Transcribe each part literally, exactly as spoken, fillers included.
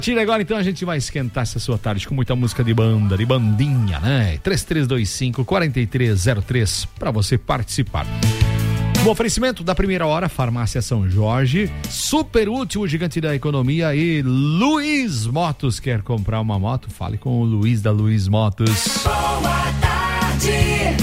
Tira agora, então a gente vai esquentar essa sua tarde com muita música de banda, de bandinha, né? três três dois cinco, quatro três zero três para você participar. O oferecimento da primeira hora, Farmácia São Jorge, Super Útil, Gigante da Economia e Luiz Motos. Quer comprar uma moto? Fale com o Luiz da Luiz Motos. Boa tarde.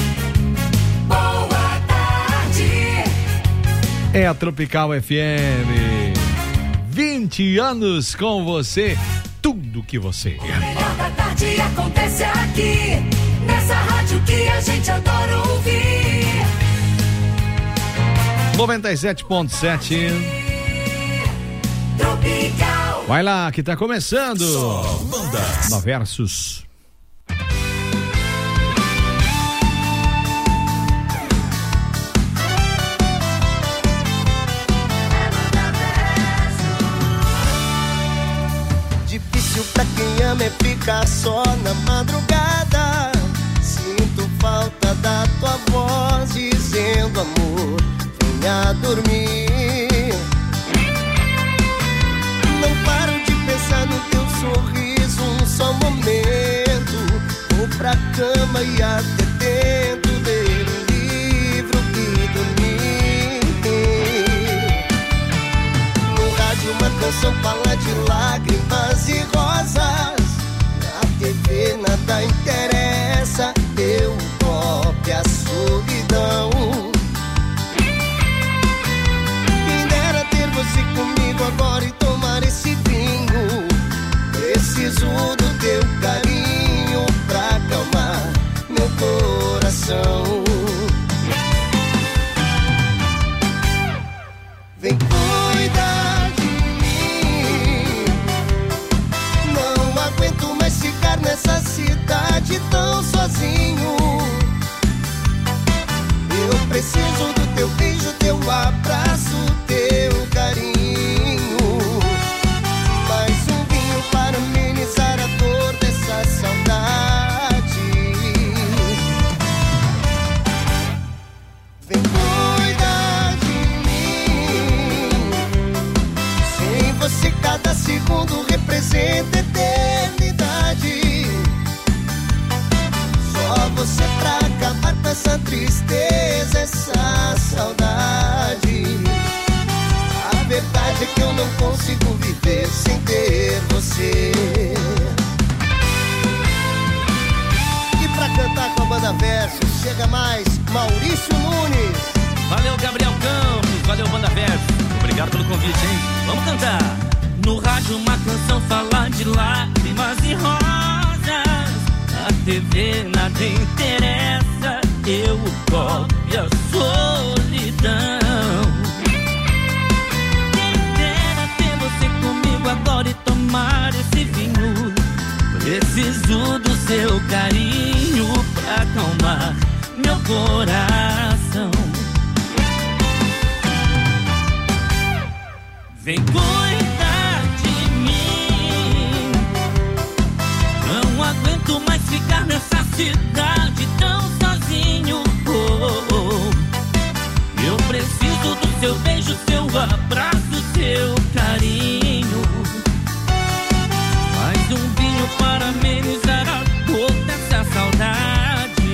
Boa tarde. É a Tropical F M. vinte anos com você, tudo que você quer. O melhor da tarde acontece aqui, nessa rádio que a gente adora ouvir. noventa e sete ponto sete. Tropical. Vai lá, que tá começando. Só bandas. No Versus. Pra quem ama é ficar só na madrugada. Sinto falta da tua voz dizendo amor, venha dormir. Não paro de pensar no teu sorriso um só momento. Vou pra cama e até tento ler um livro e dormir. No rádio uma canção fala de lágrimas e rosas. Na T V nada interessa, eu copo a solidão. Quem dera ter você comigo agora e tomar esse vinho. Preciso do teu carinho pra acalmar meu coração. Vem cuidar de mim. Não aguento mais ficar nessa cidade tão sozinho. Eu preciso do teu beijo, teu abraço, teu carinho. Mais um vinho para amenizar a dor dessa saudade. Vem cuidar de mim. Sem você cada segundo representa eternidade. Só você pra acabar com essa tristeza, essa saudade. A verdade é que eu não consigo viver sem ter você. E pra cantar com a banda Versus, chega mais Maurício Nunes. Valeu, Gabriel Campos, valeu, banda Versus. Obrigado pelo convite, hein? Vamos cantar. No rádio uma canção fala de lágrimas e rosas. Na T V nada interessa, eu o copo e a solidão. Quem dera ter você comigo agora e tomar esse vinho. Preciso do seu carinho pra acalmar meu coração. Vem cuidar de mim. Não aguento mais ficar nessa cidade tão sozinho. Oh, oh, oh. Eu preciso do seu beijo, seu abraço, seu carinho. Mais um vinho para amenizar a dor dessa saudade.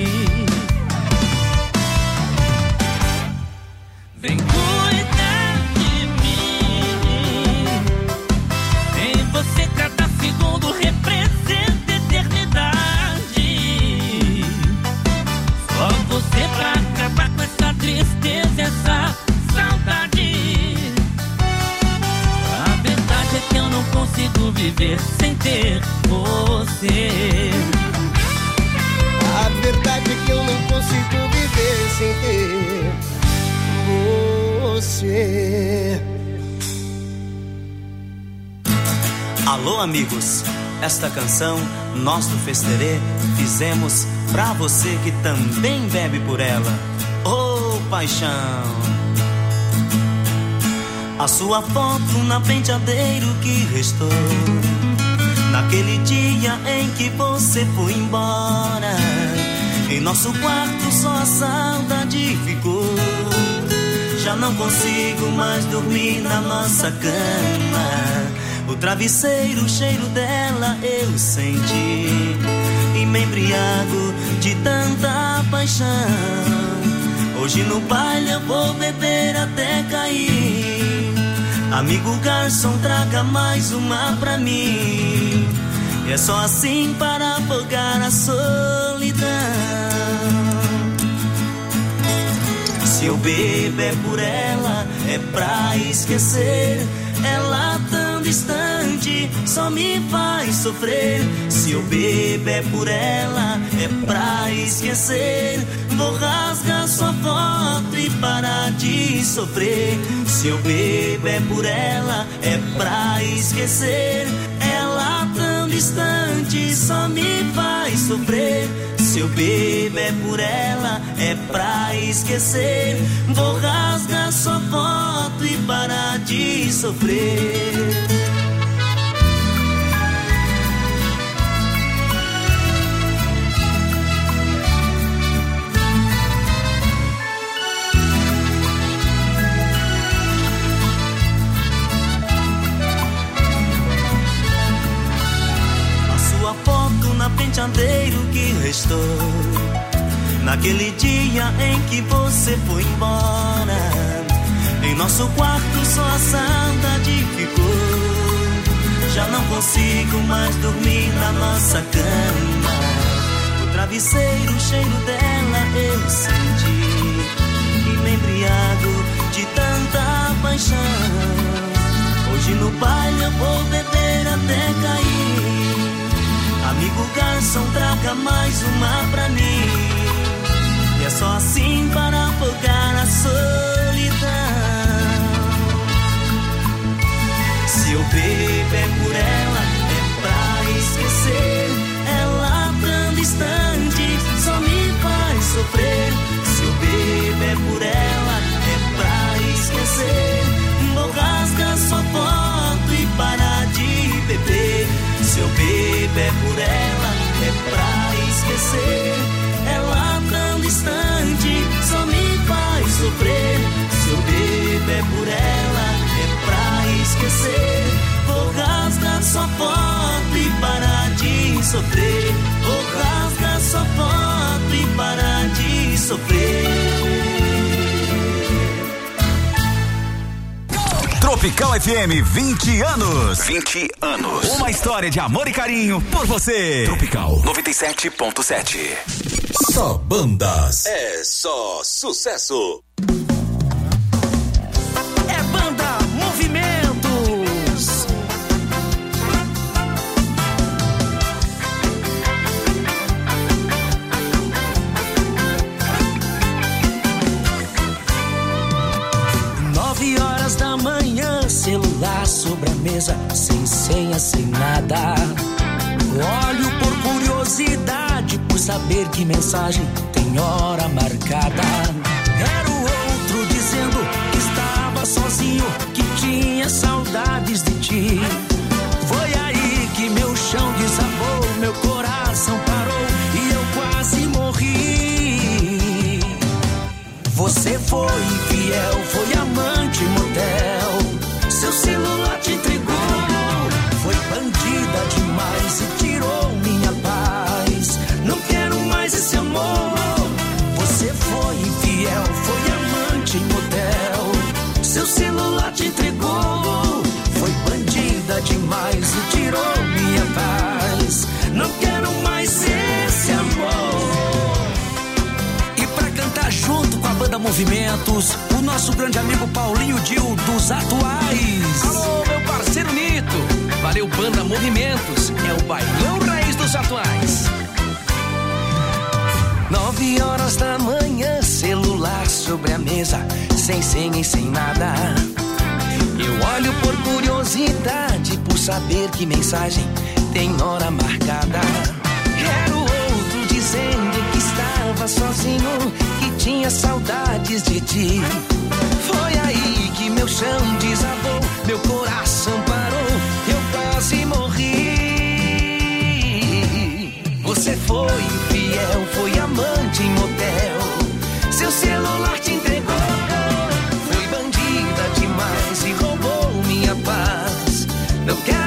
Vem cuidar de mim. Sem você cada segundo representa eternidade. Só você pra acabar com essa tristeza, essa saudade. A verdade é que eu não consigo viver sem ter você. A verdade é que eu não consigo viver sem ter você. Alô, amigos, esta canção nós do Festerê fizemos pra você que também bebe por ela. Ô, paixão! A sua foto na penteadeiro que restou naquele dia em que você foi embora. Em nosso quarto só a saudade ficou. Já não consigo mais dormir na nossa cama. O travesseiro, o cheiro dela eu senti e me embriago de tanta paixão. Hoje no baile eu vou beber até cair. Amigo garçom, traga mais uma pra mim. E é só assim para afogar a solidão. Se eu bebo é por ela, é pra esquecer. Ela tão distante só me faz sofrer. Se eu bebo é por ela, é pra esquecer. Vou rasgar sua foto e parar de sofrer. Se eu bebo é por ela, é pra esquecer. Ela tão distante só me faz sofrer. Se eu bebo é por ela, é pra esquecer. Vou rasgar sua foto e parar de sofrer. Penteadeiro que restou naquele dia em que você foi embora. Em nosso quarto só a saudade ficou. Já não consigo mais dormir na nossa cama. O travesseiro, o cheiro dela eu senti e me embriago de tanta paixão. Hoje no baile eu vou beber até cair. Amigo garçom, traga mais uma pra mim. E é só assim para afogar a solidão. Se eu bebo é por ela, é pra esquecer. Ela tão distante só me faz sofrer. Se eu bebo é por ela, é pra esquecer. Vou rasgar sua foto e parar de beber. Se eu bebo é por ela, é pra esquecer. Ela tão distante só me faz sofrer. Se eu bebo é por ela, é pra esquecer. Vou rasgar sua foto e parar de sofrer. Vou rasgar sua foto e parar de sofrer. Tropical F M, vinte anos. vinte anos. Uma história de amor e carinho por você. Tropical noventa e sete ponto sete. Só bandas. É só sucesso. É Banda Movimentos. Nove horas da manhã, celular sobre a mesa, sem senha, sem nada. Olho por curiosidade, por saber que mensagem tem hora marcada. Era o outro dizendo que estava sozinho, que tinha saudades de ti. Foi aí que meu chão desabou, meu coração parou e eu quase morri. Você foi infiel, foi amante motel, seu celular te entregou. Foi bandida demais e tirou minha paz. Não quero mais esse amor. Você foi infiel, foi amante motel, seu celular te entregou. Foi bandida demais e tirou minha paz. Não quero mais esse amor. E pra cantar junto com a Banda Movimentos, o nosso grande amigo Paulinho Dil dos Atuais. Alô, meu parceiro Nito. Valeu, Banda Movimentos. É o bailão raiz dos Atuais. Nove horas da manhã, celular sobre a mesa, sem senha e sem nada. Eu olho por curiosidade, por saber que mensagem tem hora marcada. Era o outro dizendo que estava sozinho, que tinha saudades de ti. Foi aí que meu chão desabou, meu coração parou, eu quase morri. Você foi infiel, foi amante em motel, seu celular te entregou. Foi bandida demais e roubou minha paz. Não quero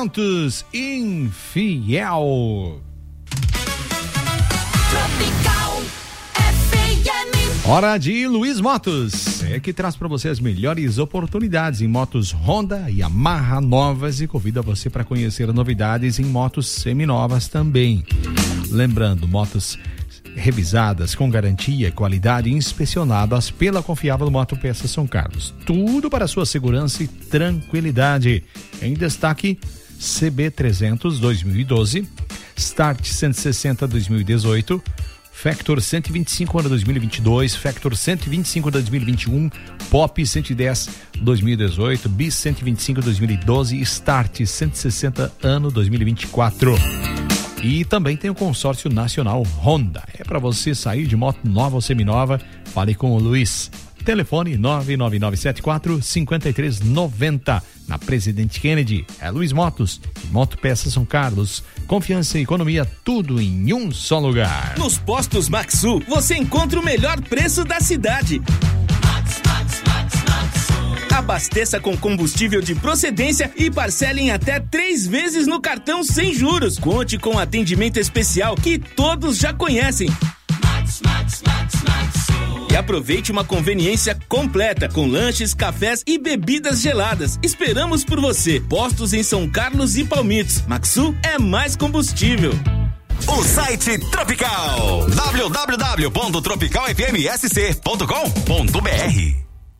Santos, Infiel. Tropical F M. Hora de Luiz Motos, é que traz para você as melhores oportunidades em motos Honda e Yamaha novas e convida você para conhecer novidades em motos seminovas também. Lembrando, motos revisadas com garantia, qualidade e inspecionadas pela confiável Moto Peças São Carlos. Tudo para sua segurança e tranquilidade. Em destaque, C B trezentos dois mil e doze, Start cento e sessenta dois mil e dezoito, Factor cento e vinte e cinco ano dois mil e vinte e dois, Factor cento e vinte e cinco dois mil e vinte e um, Pop cento e dez dois mil e dezoito, Bis cento e vinte e cinco dois mil e doze e Start cento e sessenta ano dois mil e vinte e quatro. E também tem o consórcio nacional Honda. É para você sair de moto nova ou seminova. Fale com o Luiz. Telefone nove nove nove sete quatro cinco três nove zero. Na Presidente Kennedy, é Luiz Motos. Moto Peças São Carlos. Confiança e economia, tudo em um só lugar. Nos postos Maxu, você encontra o melhor preço da cidade. Max, Max, Max, Maxu. Abasteça com combustível de procedência e parcele em até três vezes no cartão sem juros. Conte com atendimento especial que todos já conhecem. Max, Max, Max, Maxu. E aproveite uma conveniência completa com lanches, cafés e bebidas geladas. Esperamos por você. Postos em São Carlos e Palmitos. Maxu é mais combustível. O site Tropical w w w ponto tropical f m s c ponto com ponto b r.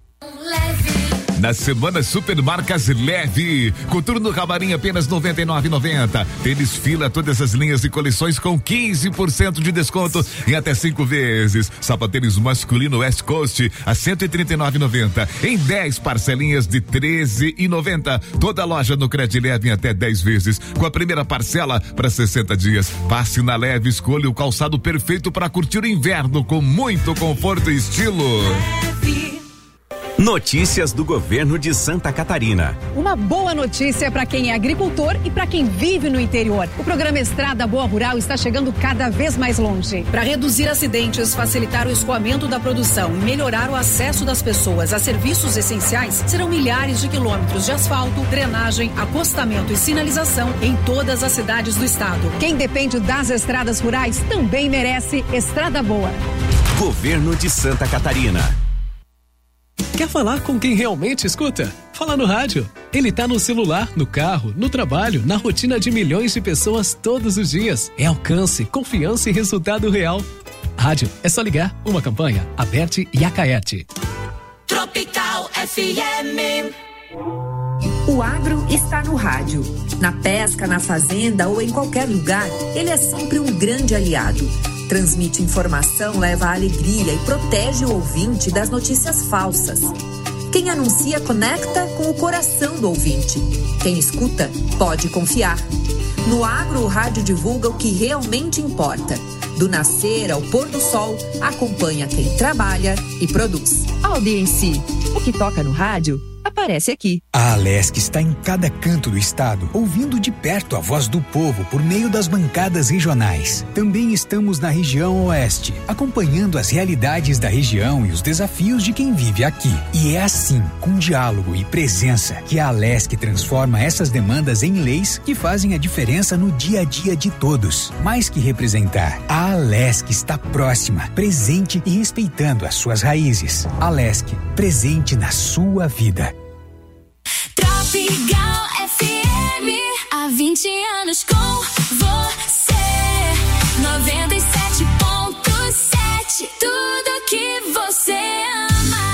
Leve. Na semana Supermarcas Leve, coturno camarim apenas noventa e nove reais e noventa centavos. Tênis Fila, todas as linhas e coleções com quinze por cento de desconto em até cinco vezes. Sapatênis masculino West Coast a cento e trinta e nove reais e noventa centavos em dez parcelinhas de treze reais e noventa centavos. Toda loja no Cred Leve em até dez vezes, com a primeira parcela para sessenta dias. Passe na Leve, escolha o calçado perfeito para curtir o inverno com muito conforto e estilo. Leve. Notícias do governo de Santa Catarina. Uma boa notícia para quem é agricultor e para quem vive no interior. O programa Estrada Boa Rural está chegando cada vez mais longe. Para reduzir acidentes, facilitar o escoamento da produção e melhorar o acesso das pessoas a serviços essenciais, serão milhares de quilômetros de asfalto, drenagem, acostamento e sinalização em todas as cidades do estado. Quem depende das estradas rurais também merece Estrada Boa. Governo de Santa Catarina. Quer falar com quem realmente escuta? Fala no rádio. Ele tá no celular, no carro, no trabalho, na rotina de milhões de pessoas todos os dias. É alcance, confiança e resultado real. Rádio, é só ligar. Uma campanha, Aberte e Acaerte. Tropical F M. O agro está no rádio. Na pesca, na fazenda ou em qualquer lugar, ele é sempre um grande aliado. Transmite informação, leva alegria e protege o ouvinte das notícias falsas. Quem anuncia conecta com o coração do ouvinte. Quem escuta pode confiar. No agro, o rádio divulga o que realmente importa. Do nascer ao pôr do sol, acompanha quem trabalha e produz. Audiência. O que toca no rádio aparece aqui. A Alesc está em cada canto do estado, ouvindo de perto a voz do povo por meio das bancadas regionais. Também estamos na região oeste, acompanhando as realidades da região e os desafios de quem vive aqui. E é assim, com diálogo e presença, que a Alesc transforma essas demandas em leis que fazem a diferença no dia a dia de todos. Mais que representar, a Alesc está próxima, presente e respeitando as suas raízes. Alesc, presente na sua vida. Tropical F M, há vinte anos com você. noventa e sete ponto sete, tudo que você ama.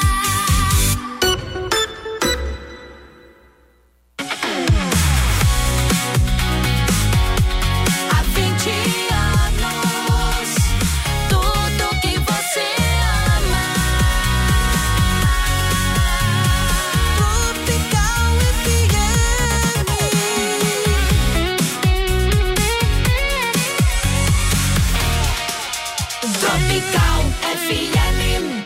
Há vinte anos, tudo que você ama. Tropical F M.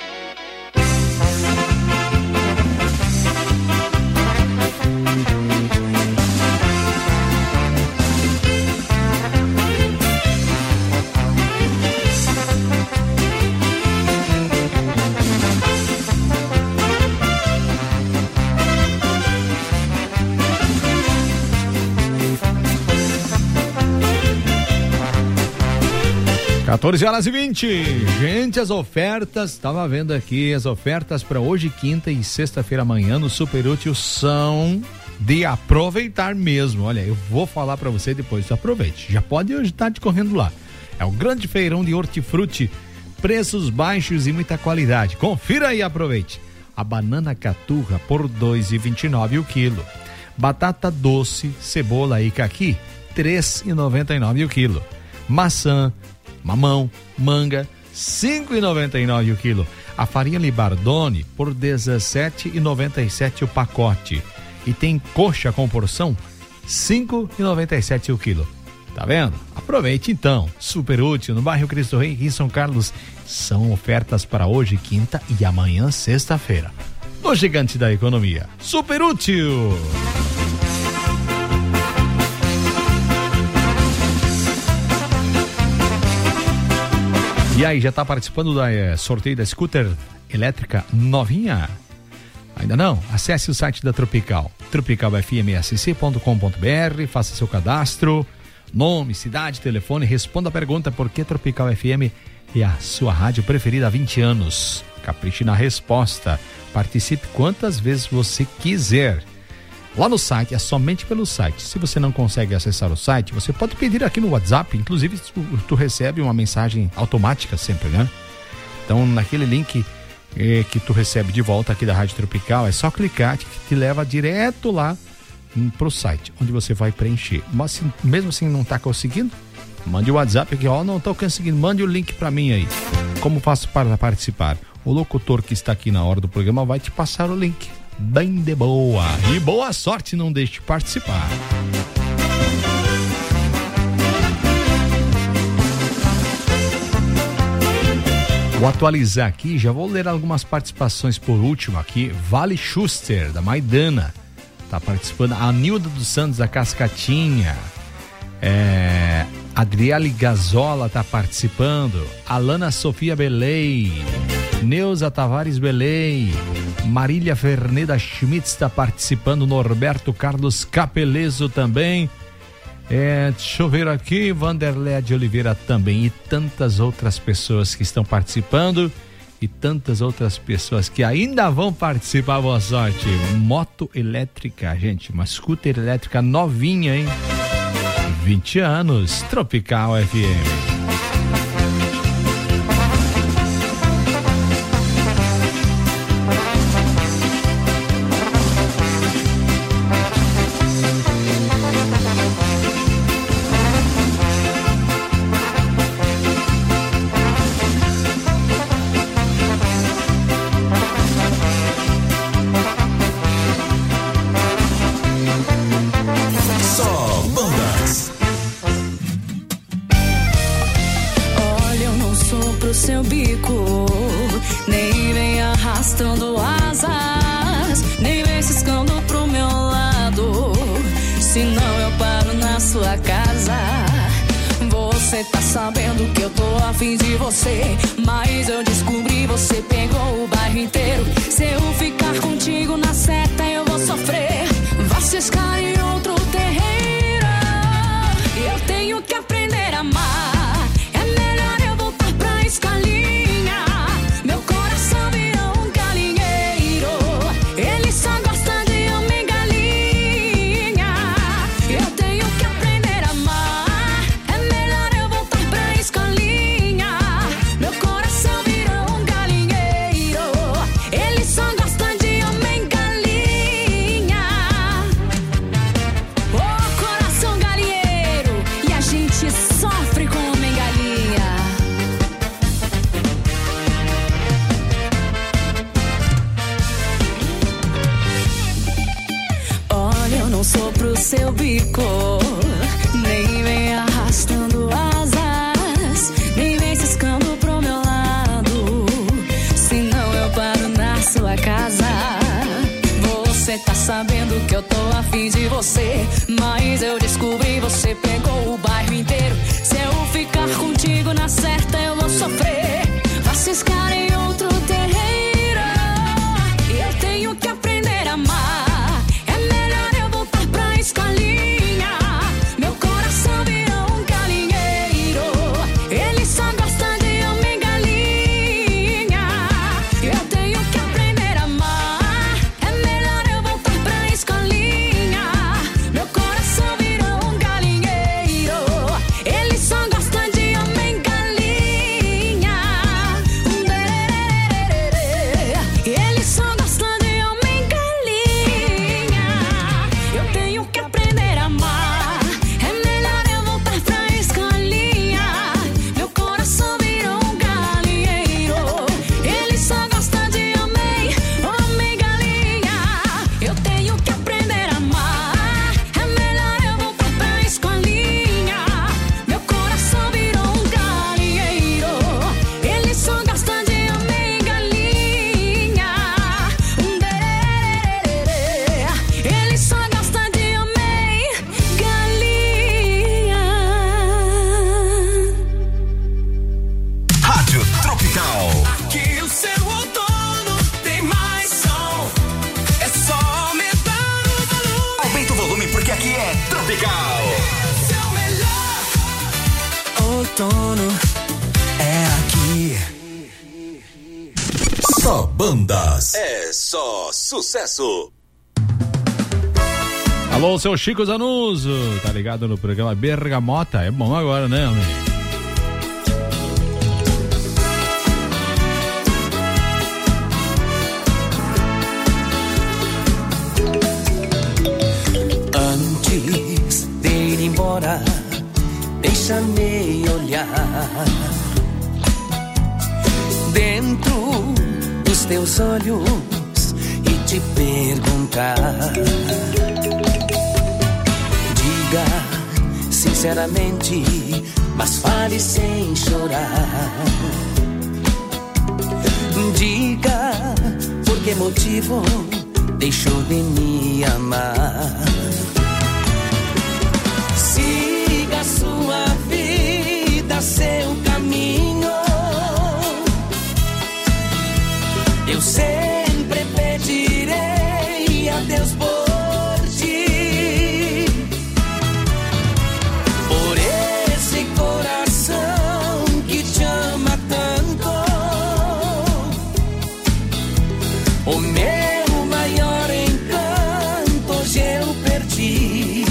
quatorze horas e vinte. Gente, as ofertas, estava vendo aqui, as ofertas para hoje, quinta e sexta-feira amanhã no Super Útil são de aproveitar mesmo. Olha, eu vou falar para você depois, aproveite. Já pode hoje estar te correndo lá. É o grande feirão de hortifruti, preços baixos e muita qualidade. Confira aí e aproveite. A banana caturra por dois reais e vinte e nove centavos o quilo. Batata doce, cebola e caqui, três reais e noventa e nove centavos o quilo. Maçã, mamão, manga, cinco reais e noventa e nove centavos o quilo. A farinha Libardone por dezessete reais e noventa e sete centavos o pacote. E tem coxa com porção, cinco reais e noventa e sete centavos o quilo. Tá vendo? Aproveite então. Super Útil no bairro Cristo Rei, aqui em São Carlos. São ofertas para hoje, quinta, e amanhã, sexta-feira. No Gigante da Economia. Super Útil! E aí, já tá participando da é, sorteio da scooter elétrica novinha? Ainda não? Acesse o site da Tropical, tropical f m s c ponto com ponto b r, faça seu cadastro, nome, cidade, telefone, responda a pergunta por que Tropical F M é a sua rádio preferida há vinte anos. Capriche na resposta, participe quantas vezes você quiser. Lá no site, é somente pelo site. Se você não consegue acessar o site, você pode pedir aqui no WhatsApp, inclusive tu, tu recebe uma mensagem automática sempre, né? Então, naquele link eh, que tu recebe de volta aqui da Rádio Tropical, é só clicar que te leva direto lá hum, pro site, onde você vai preencher. Mas se, mesmo assim não tá conseguindo, mande o WhatsApp aqui, ó, não tô conseguindo, mande o link para mim aí. Como faço para participar? O locutor que está aqui na hora do programa vai te passar o link. Bem de boa. E boa sorte, não deixe de participar. Vou atualizar aqui, já vou ler algumas participações por último aqui. Vale Schuster, da Maidana, tá participando. A Nilda dos Santos, da Cascatinha. É, Adriele Gazola tá participando. Alana Sofia Belei. Neuza Tavares Belei. Marília Ferneda Schmitz está participando. Norberto Carlos Capelezo também. É, deixa eu ver aqui. Vanderlei de Oliveira também. E tantas outras pessoas que estão participando. E tantas outras pessoas que ainda vão participar. Boa sorte. Moto elétrica, gente. Uma scooter elétrica novinha, hein? vinte anos. Tropical F M. Tá sabendo que eu tô afim de você, mas eu descobri, você pegou o bairro inteiro. Se eu ficar contigo na seta eu vou sofrer. Vai ciscar em outro terreiro. Eu tenho que aprender a amar. É melhor eu voltar pra escolinha. Meu coração virou um galinheiro. Ele só gosta de homem galinha. Eu tenho que aprender a amar. É melhor eu voltar pra escolinha. Meu coração virou um galinheiro. Ele só gosta de homem galinha. Oh, coração galinheiro. E a gente sofre com homem galinha. Olha, eu não sou pro seu bico. Nem vem arrastando asas, nem vem ciscando pro meu lado. Senão eu paro na sua casa. Você tá sabendo que eu tô afim de você, mas eu descobri, você pegou o bairro inteiro. Se eu ficar contigo na certa eu vou sofrer. Vai ciscar em outro terreiro. Eu tenho que aprender a amar. É melhor eu voltar pra escolinha. Tropical. Aqui o seu outono tem mais som. É só aumentar o volume. Aumenta o volume porque aqui é Tropical. Seu melhor outono é aqui. Só bandas. É só sucesso. Alô, seu Chico Zanuso, tá ligado no programa Bergamota? É bom agora, né, homem? Antes de ir embora, deixa-me olhar dentro dos teus olhos e te perguntar. Diga sinceramente, mas fale sem chorar. Diga por que motivo deixou de me amar. Siga sua vida, seu caminho. Eu sempre pedirei a Deus por ti, por esse coração que te ama tanto. O meu maior encanto hoje eu perdi.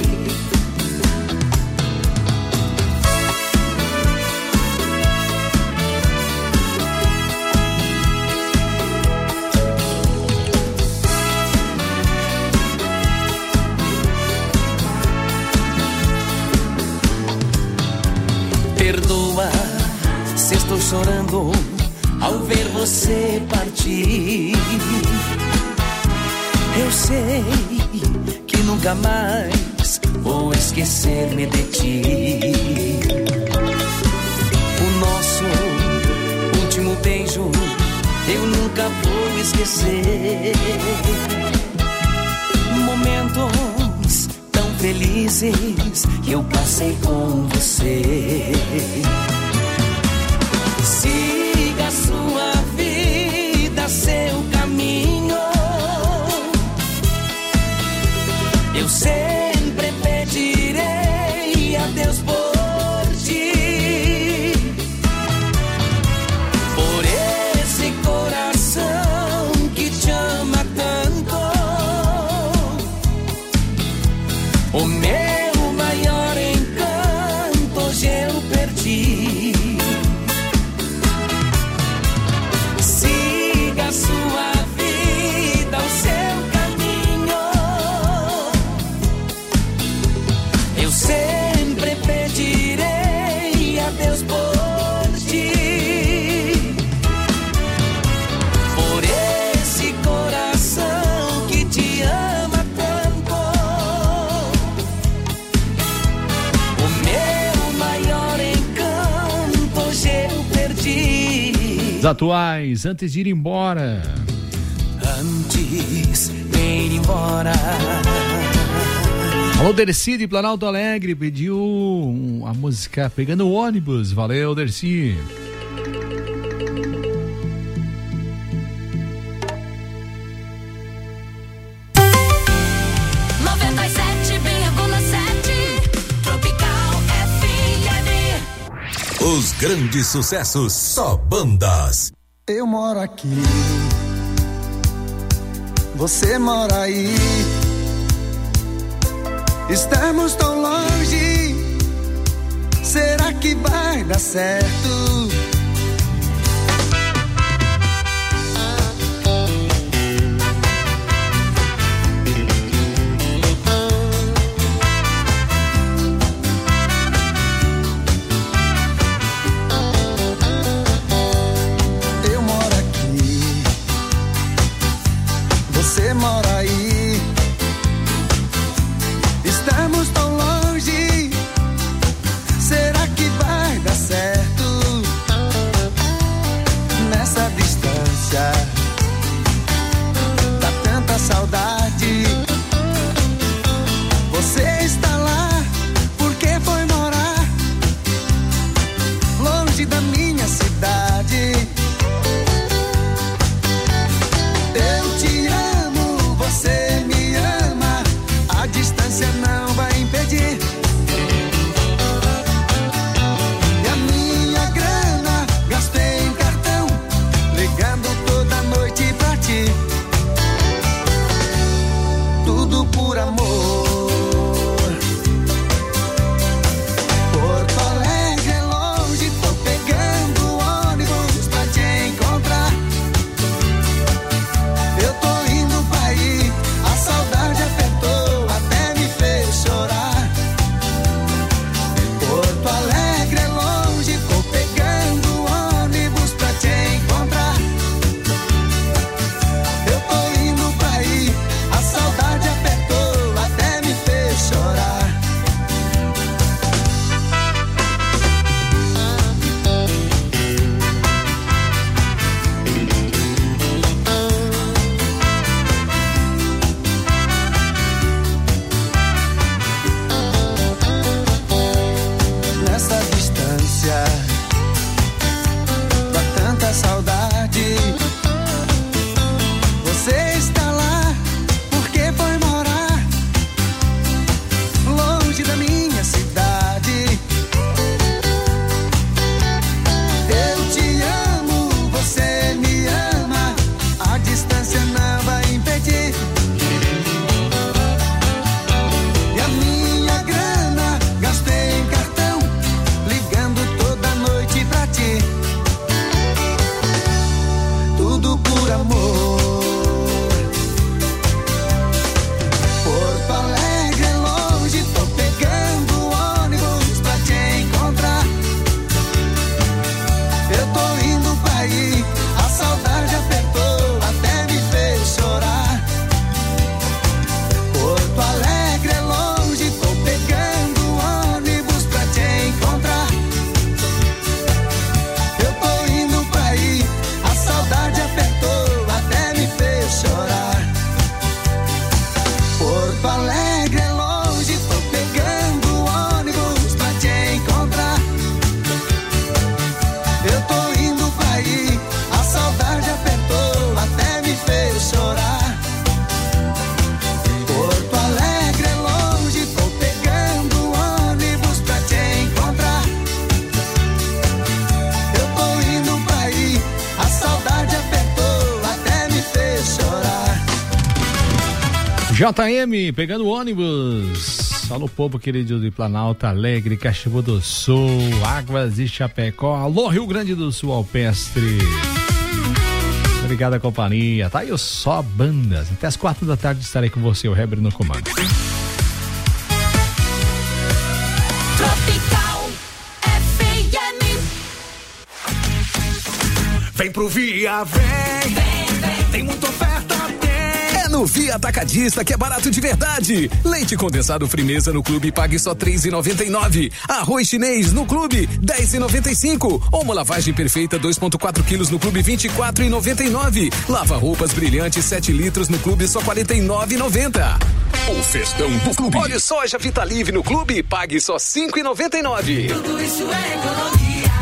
Perdoa se estou chorando ao ver você partir. Eu sei que nunca mais vou esquecer-me de ti. O nosso último beijo eu nunca vou esquecer. Momentos tão felizes que eu passei com você. Siga sua vida, seu caminho. Eu sempre pedirei a Deus por ti, por esse coração que te ama tanto. O meu maior encanto hoje eu perdi. Siga sua vida, o seu caminho. Eu sempre pedirei a Deus por ti, por esse coração que te ama tanto. O meu maior encanto hoje eu perdi. Os atuais, antes de ir embora. Antes de ir embora. Alô, Dercy de Planalto Alegre pediu um, a música Pegando o Ônibus. Valeu, Dercy. noventa e sete vírgula sete Tropical F M. Os grandes sucessos, só bandas. Eu moro aqui, você mora aí. Estamos tão longe, será que vai dar certo? Eu moro aqui, você mora aí. Estamos tão longe, será que vai dar certo? J M, pegando ônibus. Alô, povo querido de Planalto Alegre, Caxias do Sul, Águas de Chapecó. Alô, Rio Grande do Sul, Alpestre. Obrigado a companhia. Tá aí o Só Bandas. Até as quatro da tarde estarei com você, o Heber no comando. Tropical F M. Vem pro Via, vem. Vem, vem. Tem muita oferta, tem. É no Via Atacadista que é barato de verdade. Leite condensado Frimeza no Clube pague só três reais e noventa e nove centavos. Arroz chinês no Clube dez reais e noventa e cinco centavos. Ou uma lavagem perfeita dois vírgula quatro quilos no Clube vinte e quatro reais e noventa e nove centavos. Lava roupas brilhantes sete litros no Clube só quarenta e nove reais e noventa centavos. O festão do Clube. Óleo soja Vitalive no Clube pague só cinco reais e noventa e nove centavos. Tudo isso é economia.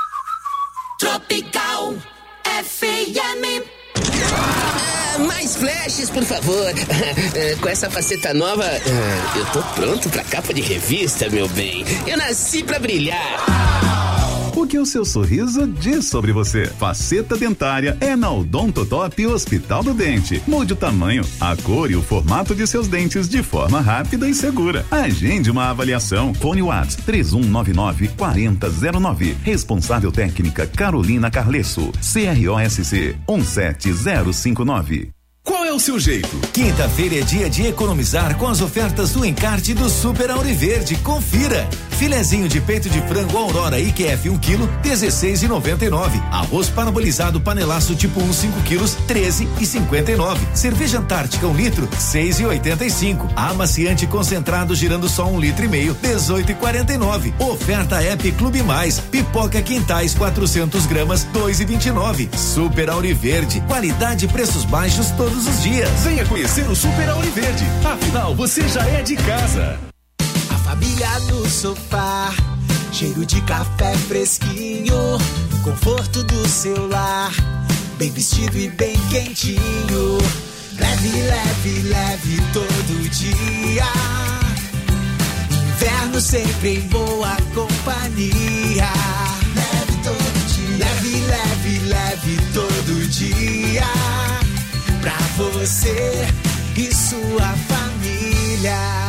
Tropical F M. Ah, mais flashes, por favor. Com essa faceta nova, eu tô pronto pra capa de revista, meu bem. Eu nasci pra brilhar. O que o seu sorriso diz sobre você? Faceta dentária é na Odontotop Hospital do Dente. Mude o tamanho, a cor e o formato de seus dentes de forma rápida e segura. Agende uma avaliação. Fone WhatsApp três um nove nove, quatro zero zero nove. Responsável técnica Carolina Carlesso. C R O S C um sete zero cinco nove. Qual é o seu jeito? Quinta-feira é dia de economizar com as ofertas do encarte do Super Auriverde. Confira. Filezinho de peito de frango Aurora I Q F um quilo, dezesseis reais e noventa e nove centavos. Arroz parabolizado panelaço tipo um, cinco quilos, treze reais e cinquenta e nove centavos. Cerveja Antártica um litro, seis reais e oitenta e cinco centavos. Amaciante concentrado girando só um litro e meio, dezoito reais e quarenta e nove centavos. Oferta App Clube Mais. Pipoca Quintais quatrocentos gramas, dois reais e vinte e nove centavos. Super Auriverde. Qualidade e preços baixos todos os dias. Venha conhecer o Super Auriverde. Afinal, você já é de casa. A família no sofá, cheiro de café fresquinho, conforto do seu lar, bem vestido e bem quentinho. Leve, leve, leve todo dia. Inverno sempre em boa companhia. Leve todo dia. Leve, leve, leve todo dia. Pra você e sua família.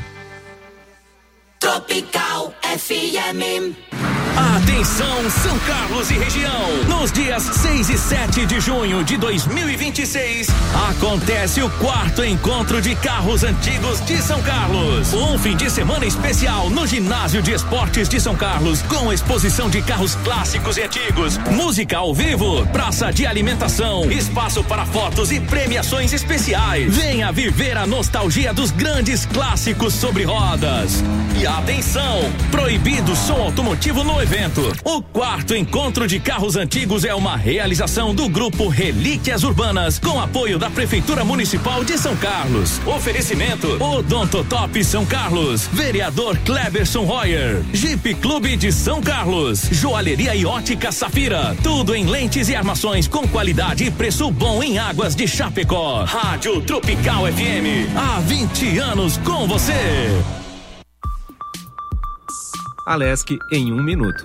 Tropical F M. Atenção, São Carlos e região. Nos dias seis e sete de junho de dois mil e vinte e seis, acontece o quarto encontro de carros antigos de São Carlos. Um fim de semana especial no Ginásio de Esportes de São Carlos, com exposição de carros clássicos e antigos, música ao vivo, praça de alimentação, espaço para fotos e premiações especiais. Venha viver a nostalgia dos grandes clássicos sobre rodas. E atenção, proibido som automotivo no evento. O quarto encontro de carros antigos é uma realização do grupo Relíquias Urbanas, com apoio da Prefeitura Municipal de São Carlos. Oferecimento Odontotop São Carlos, vereador Cleberson Royer, Jeep Clube de São Carlos, Joalheria e Ótica Safira, tudo em lentes e armações com qualidade e preço bom em Águas de Chapecó. Rádio Tropical F M, há vinte anos com você. Alesc em um minuto.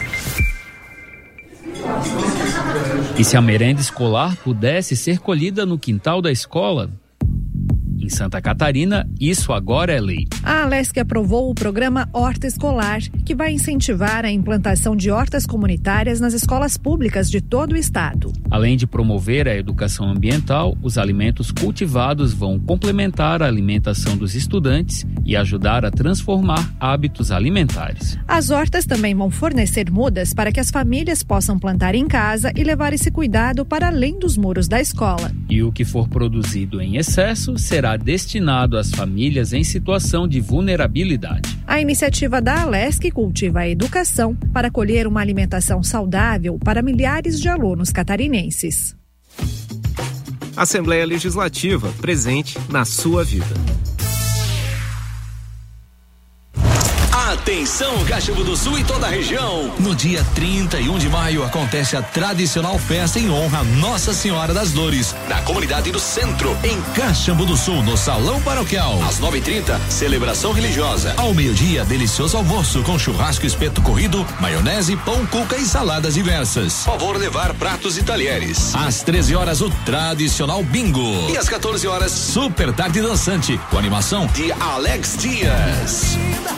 E se a merenda escolar pudesse ser colhida no quintal da escola? Em Santa Catarina, isso agora é lei. A Alesc aprovou o programa Horta Escolar, que vai incentivar a implantação de hortas comunitárias nas escolas públicas de todo o estado. Além de promover a educação ambiental, os alimentos cultivados vão complementar a alimentação dos estudantes e ajudar a transformar hábitos alimentares. As hortas também vão fornecer mudas para que as famílias possam plantar em casa e levar esse cuidado para além dos muros da escola. E o que for produzido em excesso será destinado às famílias em situação de vulnerabilidade. A iniciativa da Alesc cultiva a educação para colher uma alimentação saudável para milhares de alunos catarinenses. Assembleia Legislativa, presente na sua vida. Atenção! Atenção, Caxambu do Sul e toda a região. No dia trinta e um de maio acontece a tradicional festa em honra a Nossa Senhora das Dores, na comunidade do Centro, em Caxambu do Sul, no Salão Paroquial. Às nove e trinta, celebração religiosa. Ao meio-dia, delicioso almoço com churrasco, espeto corrido, maionese, pão, cuca e saladas diversas. Favor levar pratos e talheres. Às treze horas, o tradicional bingo. E às quatorze horas, super tarde dançante, com animação de Alex Dias.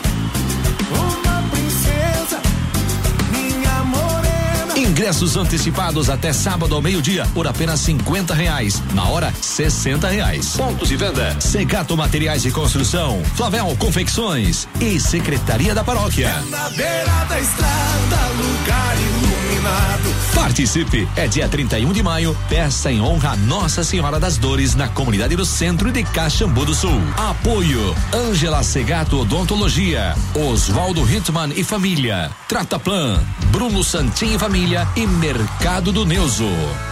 Ingressos antecipados até sábado ao meio-dia por apenas cinquenta reais. Na hora, sessenta reais. Pontos de venda: Secato Materiais de Construção, Flavel Confecções e Secretaria da Paróquia. É na beira da estrada, lugar iluminado. Participe, é dia trinta e um de maio, festa em honra a Nossa Senhora das Dores na comunidade do Centro de Caxambu do Sul. Apoio: Ângela Segato Odontologia, Oswaldo Hitman e Família, Trataplan, Bruno Santin e Família e Mercado do Neuzo.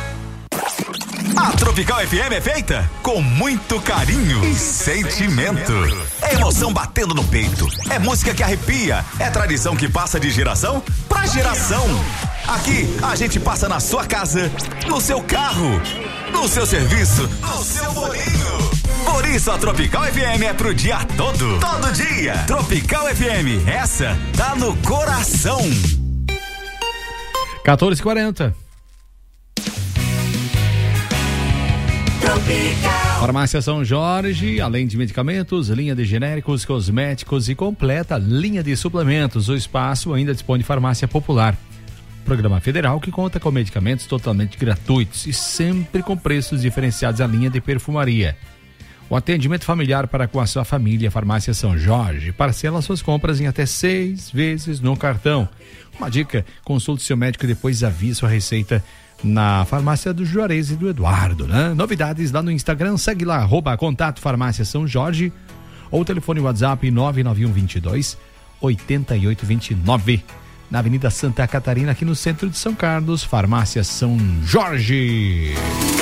A Tropical F M é feita com muito carinho e sentimento. É emoção batendo no peito, é música que arrepia, é tradição que passa de geração pra geração. Aqui a gente passa na sua casa, no seu carro, no seu serviço, no seu bolinho. Por isso a Tropical F M é pro dia todo, todo dia. Tropical F M, essa tá no coração. quatorze e quarenta. Farmácia São Jorge, além de medicamentos, linha de genéricos, cosméticos e completa linha de suplementos. O espaço ainda dispõe de farmácia popular. Programa federal que conta com medicamentos totalmente gratuitos e sempre com preços diferenciados à linha de perfumaria. O atendimento familiar para com a sua família, Farmácia São Jorge, parcela suas compras em até seis vezes no cartão. Uma dica: consulte seu médico e depois avise sua receita na farmácia do Juarez e do Eduardo, né? Novidades lá no Instagram, segue lá, arroba contato Farmácia São Jorge, ou telefone WhatsApp nove nove um dois dois oito oito dois nove. Na Avenida Santa Catarina, aqui no centro de São Carlos, Farmácia São Jorge.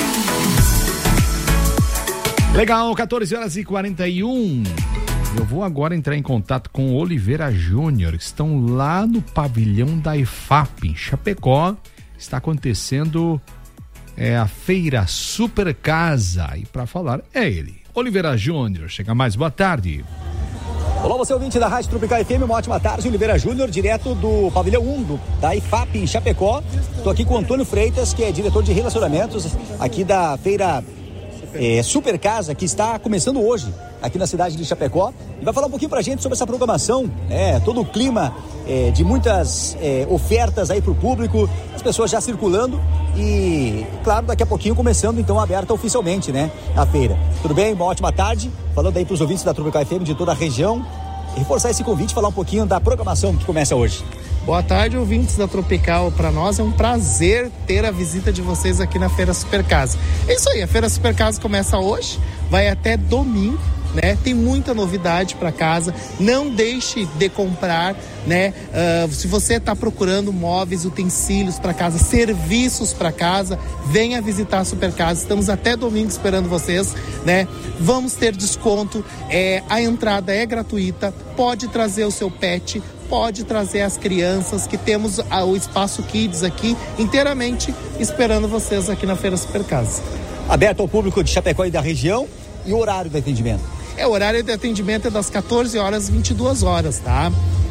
Legal, quatorze horas e quarenta e um. Eu vou agora entrar em contato com Oliveira Júnior, que estão lá no pavilhão da I F A P, em Chapecó. Está acontecendo é, a feira Super Casa. E para falar é ele, Oliveira Júnior. Chega mais, boa tarde. Olá, você ouvinte da Rádio Tropical F M, uma ótima tarde. Oliveira Júnior, direto do pavilhão um do, da I F A P em Chapecó. Estou aqui com o Antônio Freitas, que é diretor de relacionamentos aqui da feira É, Super Casa, que está começando hoje aqui na cidade de Chapecó, e vai falar um pouquinho pra gente sobre essa programação, é, todo o clima é, de muitas é, ofertas aí pro público, as pessoas já circulando e, claro, daqui a pouquinho começando então aberta oficialmente, né, a feira. Tudo bem? Uma ótima tarde, falando aí pros ouvintes da Tropical F M de toda a região, reforçar esse convite, falar um pouquinho da programação que começa hoje. Boa tarde, ouvintes da Tropical. Para nós é um prazer ter a visita de vocês aqui na Feira Super Casa. É isso aí, a Feira Super Casa começa hoje, vai até domingo, né? Tem muita novidade para casa. Não deixe de comprar, né? Uh, se você está procurando móveis, utensílios para casa, serviços para casa, venha visitar a Super Casa. Estamos até domingo esperando vocês, né? Vamos ter desconto. É, a entrada é gratuita. Pode trazer o seu pet. Pode trazer as crianças, que temos a, o Espaço Kids aqui inteiramente esperando vocês aqui na Feira Super Casa. Aberto ao público de Chapecó e da região, e o horário de atendimento? É, o horário de atendimento é das quatorze horas às vinte e duas horas, tá?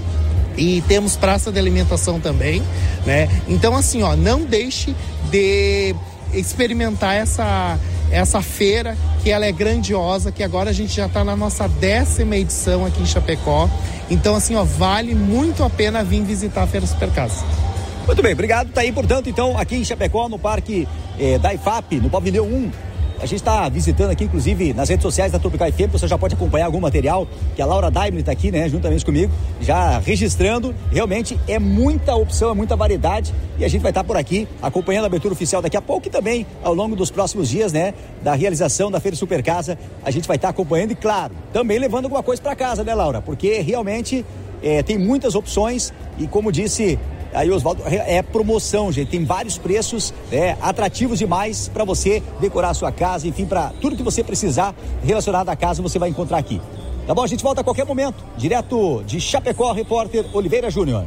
E temos praça de alimentação também, né? Então, assim, ó, não deixe de experimentar essa, essa feira, que ela é grandiosa, que agora a gente já está na nossa décima edição aqui em Chapecó. Então, assim, ó, vale muito a pena vir visitar a Feira Super Casa. Muito bem, obrigado. Tá aí, portanto, então, aqui em Chapecó, no Parque eh, da I F A P, no pavilhão um. A gente está visitando aqui, inclusive, nas redes sociais da Tropical F M, você já pode acompanhar algum material, que a Laura Daimler está aqui, né, juntamente comigo, já registrando. Realmente é muita opção, é muita variedade, e a gente vai estar tá por aqui acompanhando a abertura oficial daqui a pouco e também ao longo dos próximos dias, né, da realização da Feira Super Casa, a gente vai estar tá acompanhando e, claro, também levando alguma coisa para casa, né, Laura? Porque realmente é, tem muitas opções e, como disse aí, Oswaldo, é promoção, gente, tem vários preços é, atrativos demais para você decorar a sua casa, enfim, para tudo que você precisar relacionado à casa você vai encontrar aqui. Tá bom, a gente volta a qualquer momento. Direto de Chapecó, repórter Oliveira Júnior.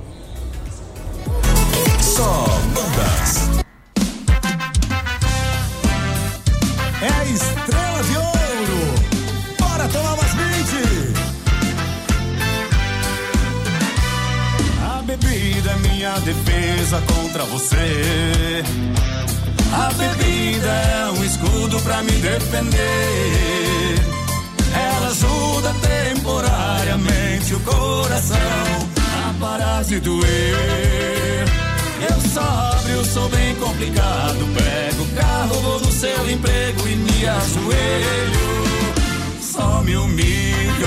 Só bandas. É a Estrela de Ouro. Bora tomar umas vinte. A bebida é minha defesa contra você. A bebida é um escudo pra me defender. Ela ajuda temporariamente o coração a parar de doer. Eu sóbrio, sou bem complicado. Pego o carro, vou no seu emprego e me ajoelho. Só me humilho.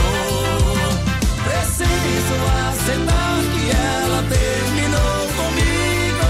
Preciso aceitar que ela terminou comigo.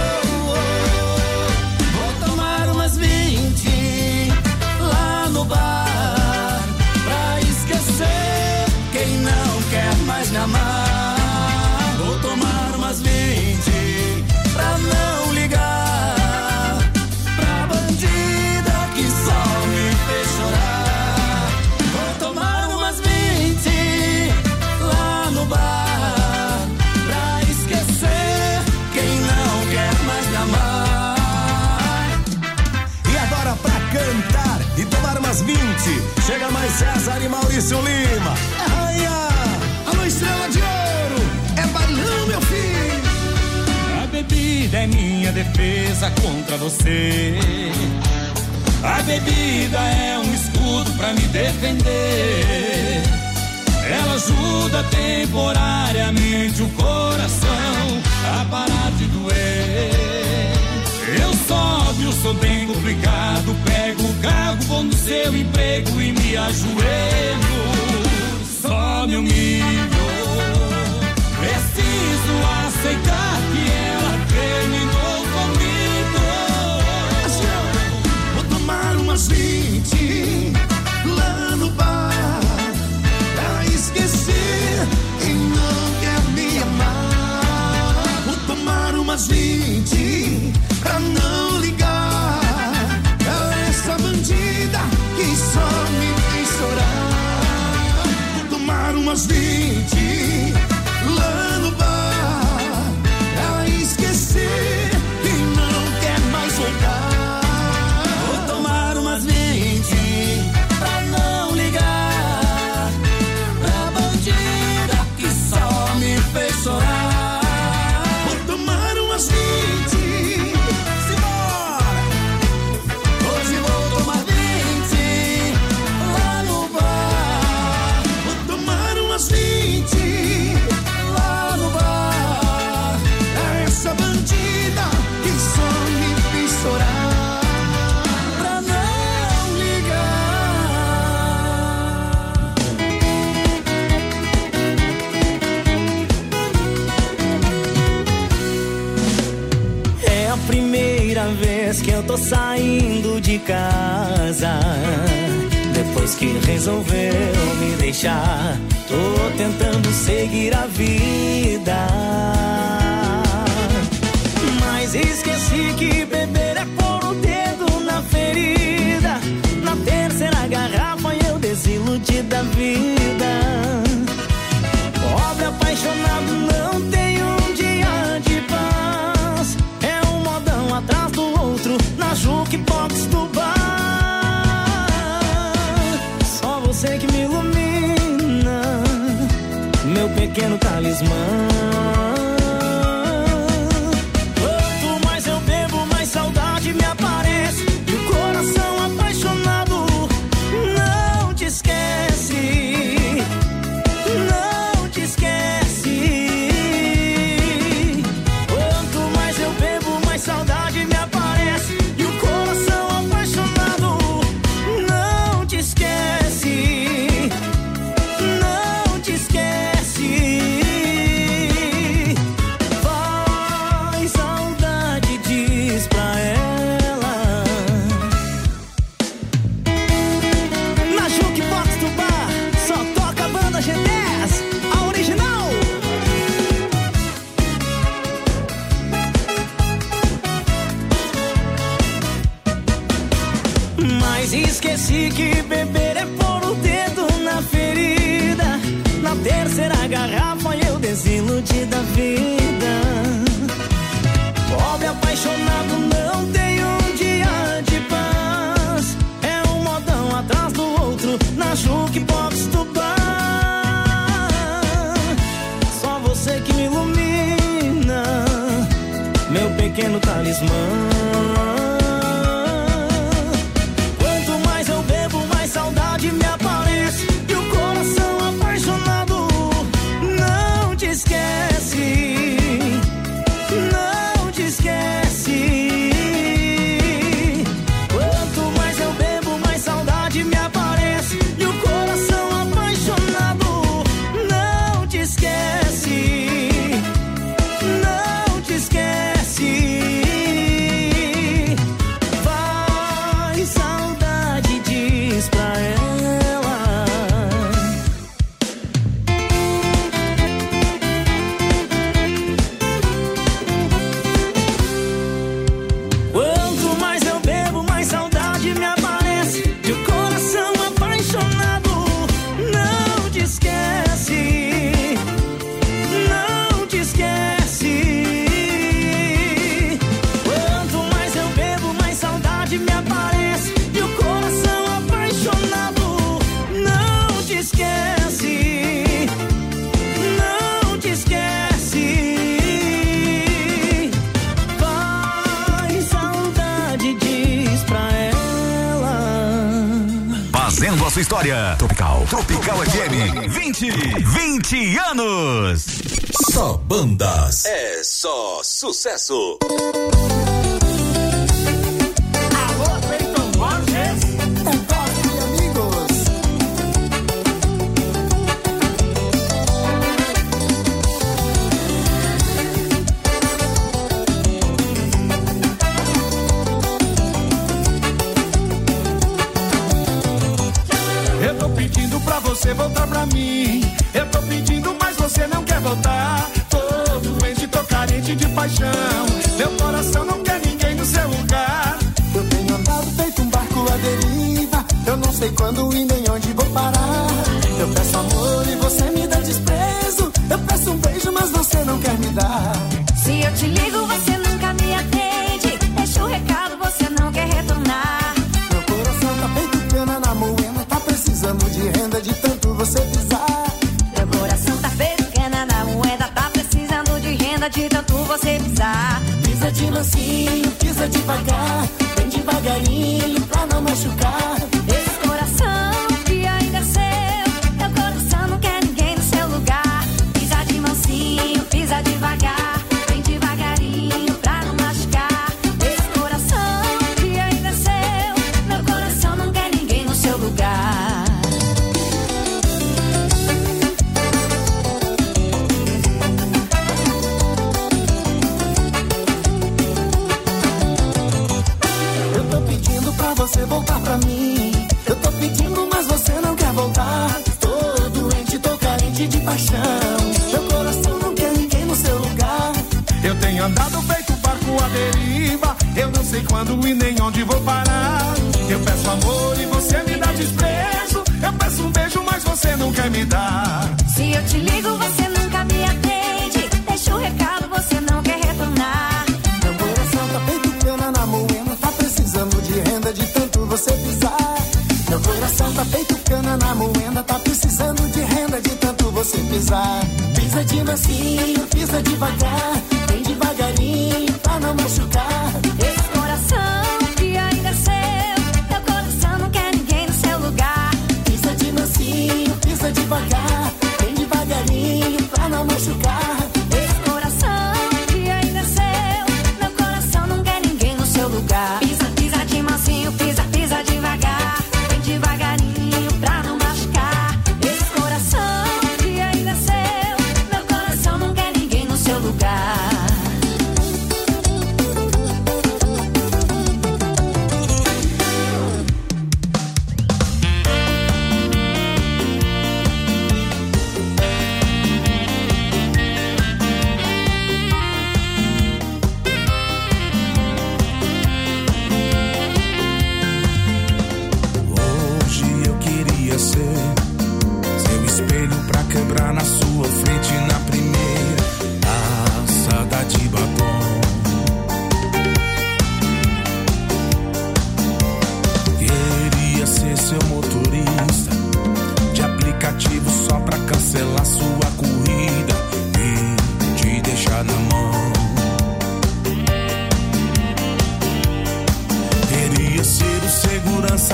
Vou tomar umas vinte lá no bar pra esquecer quem não quer mais me amar. Vou tomar umas vinte pra não ligar pra bandida que só me fez chorar. Vou tomar umas vinte lá no bar pra esquecer quem não quer mais me amar. E agora pra cantar e tomar umas vinte, chega mais César e Maurício Lima. É rainha, alô Estrela de Ouro, é bailão meu filho. A bebida é minha defesa contra você. A bebida é um escudo pra me defender. Ela ajuda temporariamente o coração a parar de doer. Eu sóbrio, sou bem complicado. Pego o carro, vou no seu emprego e me ajoelho. Só me humilho. Preciso aceitar que ela terminou comigo. Vou tomar umas vinte lá no bar pra esquecer quem não quer me amar. Vou tomar umas vinte pra não ligar pra essa bandida que só me fez chorar. Vou tomar umas vinte lá no bar pra esquecer quem não quer mais voltar. Vou tomar umas vinte pra não ligar pra bandida que só me fez chorar. Vou tomar umas vinte. Simbora! Hoje vou tomar vinte lá no bar. Vou tomar umas vinte lá no bar pra essa bandida que só me fez chorar. pra não ligar. É a primeira vez que eu tô saindo de casa. Depois que resolveu me deixar, tô tentando seguir a vida. Mas esqueci que beber é pôr o dedo na ferida. Na terceira garrafa eu desiludi da vida. Pobre apaixonado não tem um dia de paz. É um modão atrás do outro na jukebox do bar. Só você que me ilumina, meu pequeno talismã. Quanto mais eu bebo, mais saudade me aparece. E o coração apaixonado não te esquece. Não te esquece. Quanto mais eu bebo, mais saudade me aparece. E o coração apaixonado não te esquece. Não te esquece. Vai, saudade, diz pra ela. Na jukebox do bar só toca a banda G dez, a original. Mas esqueci que beber é pôr o dedo na ferida. vida. Na terceira garrafa eu desiludido da vida. Pobre apaixonado não tem um dia de paz. É um modão atrás do outro na jukebox do bar. Só você que me ilumina, meu pequeno talismã. Quanto mais eu bebo, mais saudade me aparece. E o coração apaixonado não te esquece. Não te esquece. Quanto mais eu bebo, mais saudade me aparece. E o coração apaixonado não te esquece. Não te esquece. Vai, saudade, diz pra ela. Quanto mais eu bebo, mais saudade me aparece. E o coração apaixonado não te esquece. Não te esquece. Quanto mais eu bebo, mais saudade me aparece. E o coração apaixonado não te esquece. Não te esquece. Vai, saudade, diz pra ela. Fazendo a sua história. Tropical. Tropical F M. vinte. vinte anos. Só bandas. É só sucesso. Alô, Cleiton Borges. É Toque, amigos. Eu tô pedindo pra você voltar pra mim. Eu tô pedindo, mas você não quer voltar. Tô doente, tô carente de paixão. Meu coração não quer ninguém no seu lugar. Eu tenho andado feito um barco à deriva. Eu não sei quando e nem onde vou parar. Eu peço amor e você me dá desprezo. Eu peço um beijo, mas você não quer me dar. Se eu te ligo, você nunca me atende. Deixa o recado, você não quer retornar. Meu coração tá feito pena na moema. Tá precisando de renda de tanto você pisar. Meu coração tá feito pena na moeda. Tá precisando de renda de tanto você pisar. Pisa de mansinho, pisa devagar. Bem devagarinho pra não machucar. Esse coração que ainda é seu. Meu coração não quer ninguém no seu lugar. Pisa de mansinho, pisa devagar. Bem devagarinho pra não machucar. Esse coração que ainda é seu. Meu coração não quer ninguém no seu lugar. Eu tô pedindo pra você voltar pra mim. Eu tô pedindo, mas você não quer voltar. Tô doente, tô carente de paixão. Meu coração não quer ninguém no seu lugar. Eu tenho andado feito barco à deriva. Eu não sei quando e nem onde vou parar. Eu peço amor e você me dá desprezo. Eu peço um beijo, mas você não quer me dar. Se eu te ligo, você nunca me atende. Deixa o recado, você não quer retornar. Meu coração tá feito pena na moema. Tá precisando de renda de tanto você pisar. Meu coração tá feito cana na moenda. Tá precisando de renda de tanto você pisar. Pisa de mansinho, pisa devagar. Bem devagarinho pra não machucar. Esse coração que ainda é seu. Meu coração não quer ninguém no seu lugar. Pisa de mansinho, pisa devagar. Bem devagarinho pra não machucar. Esse coração que ainda é seu. Meu coração não quer ninguém no seu lugar. Pisa, pisa de mansinho, pisa, pisa devagar. Bem devagarinho pra não machucar. Esse coração que ainda é seu. Meu coração não quer ninguém no seu lugar.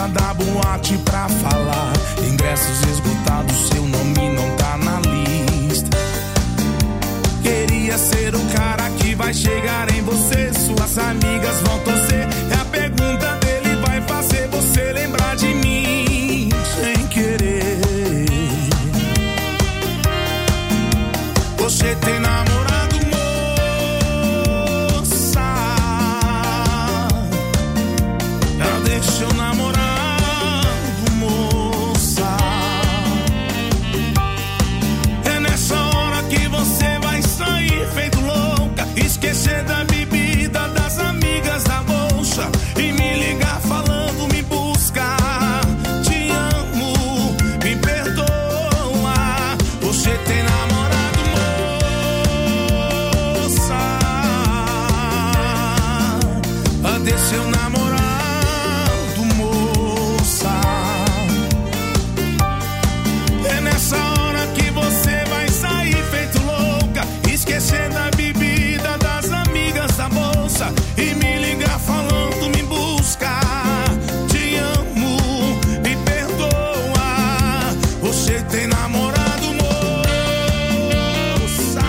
segurança da boate pra falar. Ingressos esgotados, seu nome não tá na lista. Queria ser o cara que vai chegar em você, suas amigas vão torcer. É a pergunta dele vai fazer você lembrar de mim sem querer. Você tem namorado, moça? Já deixa eu namorado, moça. É nessa hora que você vai sair feito louca, esquecer da bebida, das amigas, da bolsa e me ligar falando me busca. Te amo, me perdoa. Você tem namorado, moça? Cadê seu namorado, moça? É nessa hora que você vai sair feito louca, esquecer da bebida, das amigas, da bolsa e me ligar falando me busca. Te amo, me perdoa. Você tem namorado, moça?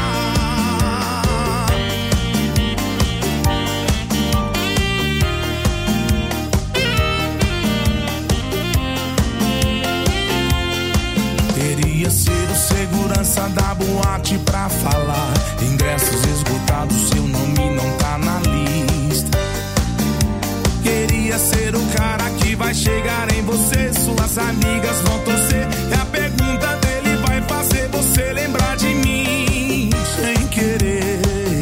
Queria ser o segurança da boate pra falar. Ingressos esgotados, seu nome não tá na lista. Queria ser o cara que vai chegar em você, suas amigas vão torcer. E a pergunta dele vai fazer você lembrar de mim sem querer.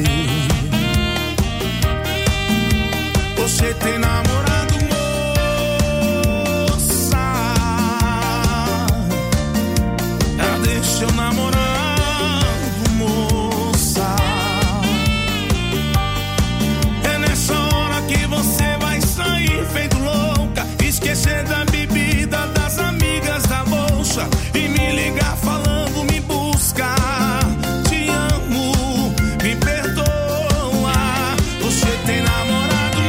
Você tem namorado, moça? Já deixa eu namorado, moça. É nessa hora que você vai sair feito louca, esquecer da bebida, das amigas, da bolsa e me ligar falando me busca. Te amo, me perdoa. Você tem namorado,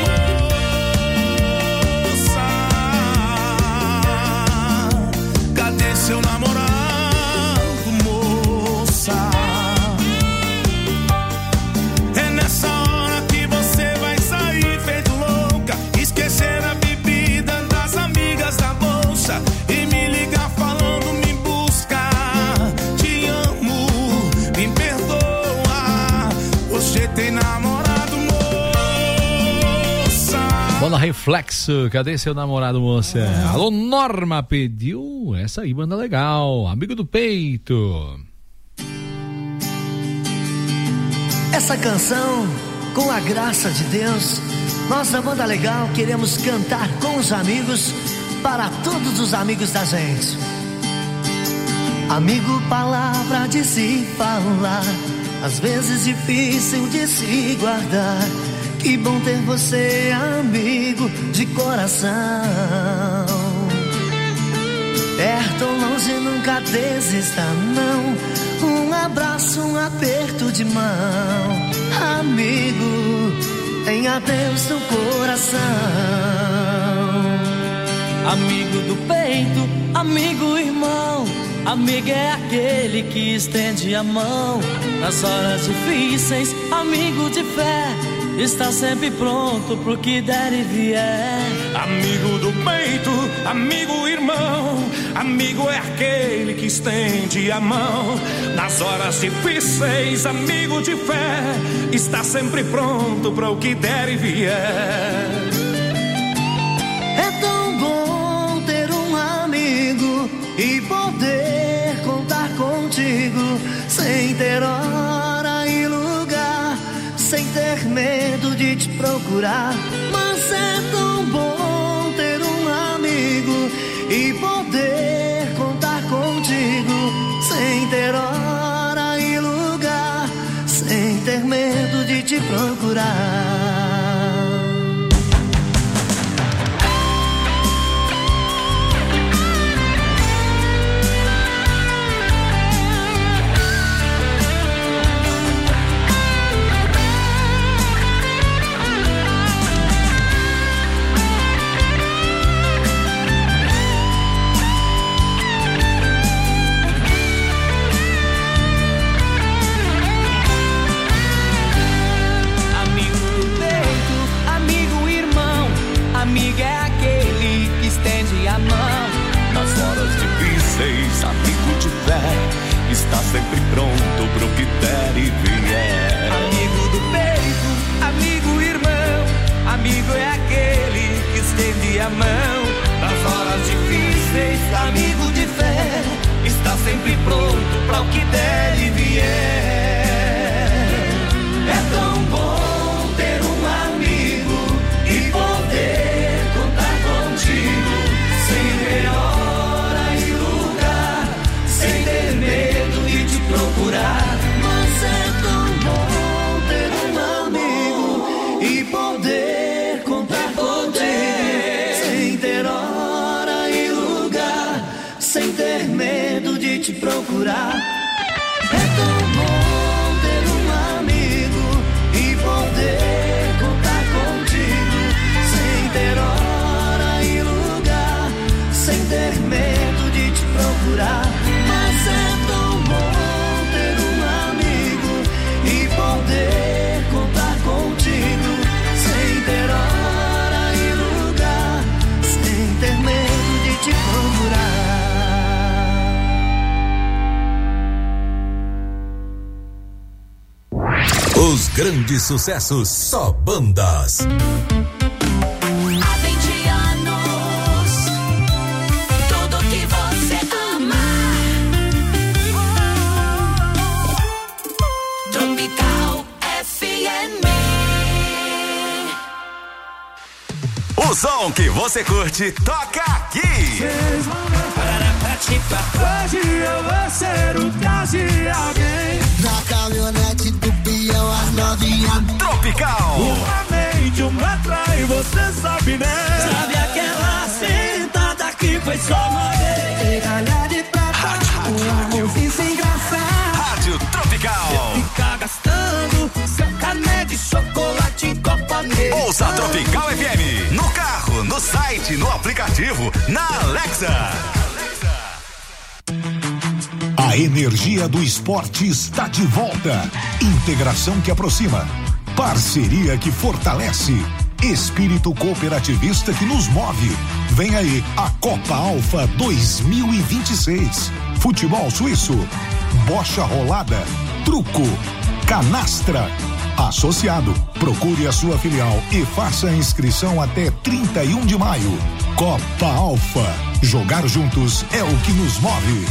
moça? Cadê seu namorado, moça? É nessa hora que você vai sair feito louca, esquecer a bebida, das amigas, da bolsa e me ligar falando me busca. Te amo, me perdoa. Você tem namorado, moça? Banda Reflexo, cadê seu namorado, moça? Alô, Norma pediu essa aí, banda legal. Amigo do peito. Essa canção, com a graça de Deus, nós da Banda Legal queremos cantar com os amigos, para todos os amigos da gente. Amigo, palavra de se falar, às vezes difícil de se guardar. Que bom ter você, amigo de coração. Perto ou longe, nunca desista, não. Um abraço, um aperto de mão. Amigo, tenha Deus no coração. Amigo do peito, amigo irmão. Amigo é aquele que estende a mão nas horas difíceis. Amigo de fé, está sempre pronto pro que der e vier. Amigo do peito, amigo irmão. Amigo é aquele que estende a mão nas horas difíceis. Amigo de fé, está sempre pronto para o que der e vier. É tão bom ter um amigo e poder contar contigo, sem ter hora e lugar, sem ter medo de te procurar. Mas é tão bom ter um amigo e poder contar contigo, sem ter hora e lugar, sem ter medo de te procurar. tiver, está sempre pronto pro que der e vier. Amigo do peito, amigo irmão, amigo é aquele que estende a mão nas horas difíceis. Amigo de fé, está sempre pronto pra o que der e vier. É tão bom ter um amigo e poder contar contigo, sem ver hora e lugar, sem ter medo de te procurar. Mas é tão bom ter um amigo e poder contar contigo, sem ter hora e lugar, sem ter medo de te procurar. É tão bom ter um amigo e poder contar contigo, sem ter hora e lugar, sem ter medo de te procurar. Mas é tão bom ter um amigo e poder contar contigo, sem ter hora e lugar, sem ter medo de te procurar. Os grandes sucessos, só bandas. Há vinte anos, tudo que você ama. Tropical F M. O som que você curte, toca aqui. Hoje eu vou ser o caso de alguém. Na caminhonete do peão às novinhas. Tropical. Uma mente, uma trai, você sabe, né? Sabe aquela sentada que foi só uma vez? Galha de prata, um amorzinho sem graça. Rádio Tropical. Fica gastando seu cané de chocolate em copa negra. Ouça a Tropical F M no carro, no site, no aplicativo, na Alexa. A energia do esporte está de volta. Integração que aproxima. Parceria que fortalece. Espírito cooperativista que nos move. Vem aí a Copa Alfa dois mil e vinte e seis. Futebol suíço. Bocha rolada. Truco. Canastra. Associado. Procure a sua filial e faça a inscrição até trinta e um de maio. Copa Alfa. Jogar juntos é o que nos move.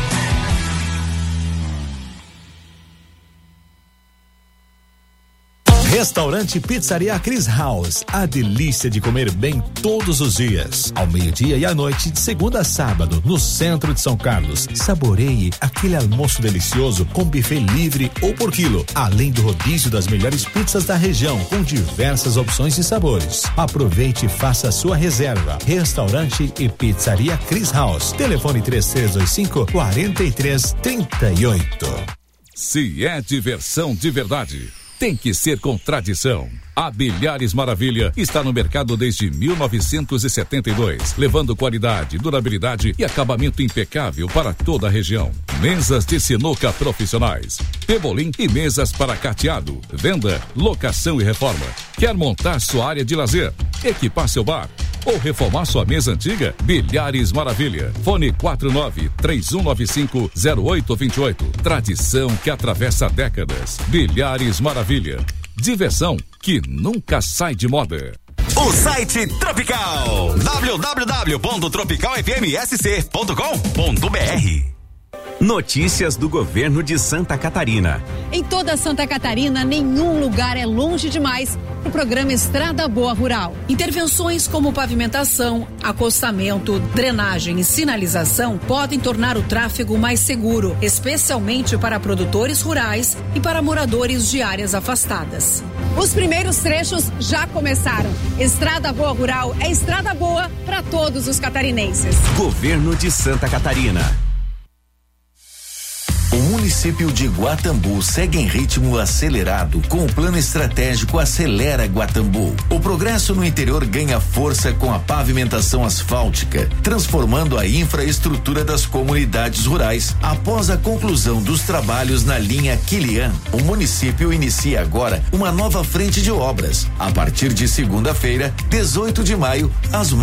Restaurante Pizzaria Chris House, a delícia de comer bem todos os dias, ao meio-dia e à noite, de segunda a sábado, no centro de São Carlos. Saboreie aquele almoço delicioso com buffet livre ou por quilo, além do rodízio das melhores pizzas da região, com diversas opções e sabores. Aproveite e faça a sua reserva. Restaurante e Pizzaria Chris House. Telefone três três dois cinco, quatro três três oito. Se é diversão de verdade, tem que ser com tradição. A Bilhares Maravilha está no mercado desde mil novecentos e setenta e dois, levando qualidade, durabilidade e acabamento impecável para toda a região. Mesas de sinuca profissionais, pebolim e mesas para carteado, venda, locação e reforma. Quer montar sua área de lazer, equipar seu bar ou reformar sua mesa antiga? Bilhares Maravilha. Fone quatro nove três um nove cinco zero oito dois oito. Tradição que atravessa décadas. Bilhares Maravilha. Diversão que nunca sai de moda. O site Tropical. w w w ponto tropical f m s c ponto com ponto b r. Notícias do governo de Santa Catarina. Em toda Santa Catarina, nenhum lugar é longe demais para o programa Estrada Boa Rural. Intervenções como pavimentação, acostamento, drenagem e sinalização podem tornar o tráfego mais seguro, especialmente para produtores rurais e para moradores de áreas afastadas. Os primeiros trechos já começaram. Estrada Boa Rural é estrada boa para todos os catarinenses. Governo de Santa Catarina. O município de Guatambu segue em ritmo acelerado com o plano estratégico Acelera Guatambu. O progresso no interior ganha força com a pavimentação asfáltica, transformando a infraestrutura das comunidades rurais. Após a conclusão dos trabalhos na linha Quilian, o município inicia agora uma nova frente de obras. A partir de segunda-feira, dezoito de maio, as